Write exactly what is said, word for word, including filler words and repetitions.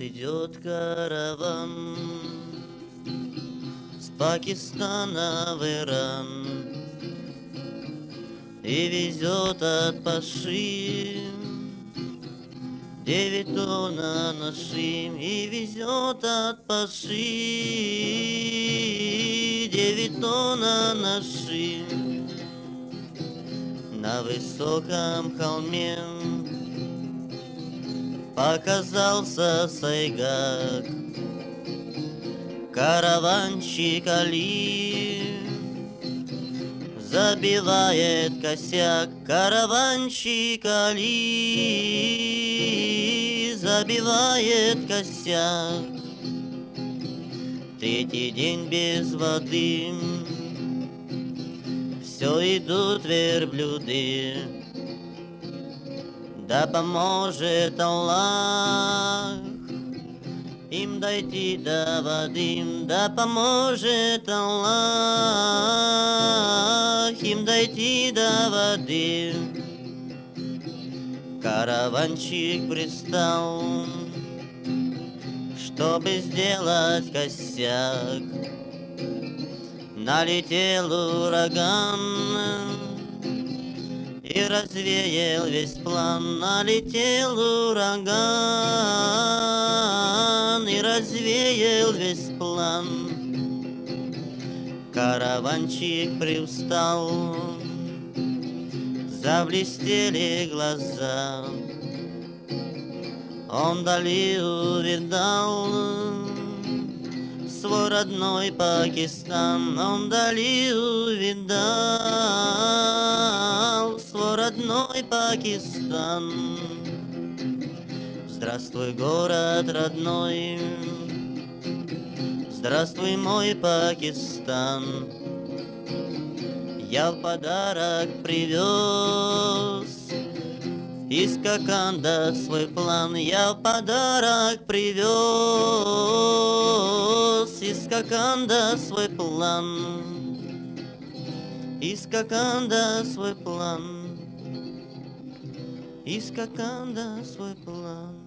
идет караван с Пакистана в Иран и везет от Паши девять тонн анашим, и везет от Паши девять тонн анашим. На высоком холме показался Сайгак, караванщик Али забивает косяк, караванщик Али забивает косяк. Третий день без воды, все идут верблюды. Да поможет Аллах им дойти до воды, да поможет Аллах им дойти до воды. Караванщик пристал, чтобы сделать косяк. Налетел ураган и развеял весь план. Налетел ураган и развеял весь план. Караванщик привстал, заблестели глаза. Он вдали увидал свой родной Пакистан. Он вдали увидал свой родной Пакистан. Здравствуй, город родной, здравствуй, мой Пакистан. Я в подарок привез из Коканда свой план. Я в подарок привез из Коканда свой план. Из Коканда свой план. Из Коканда свой план.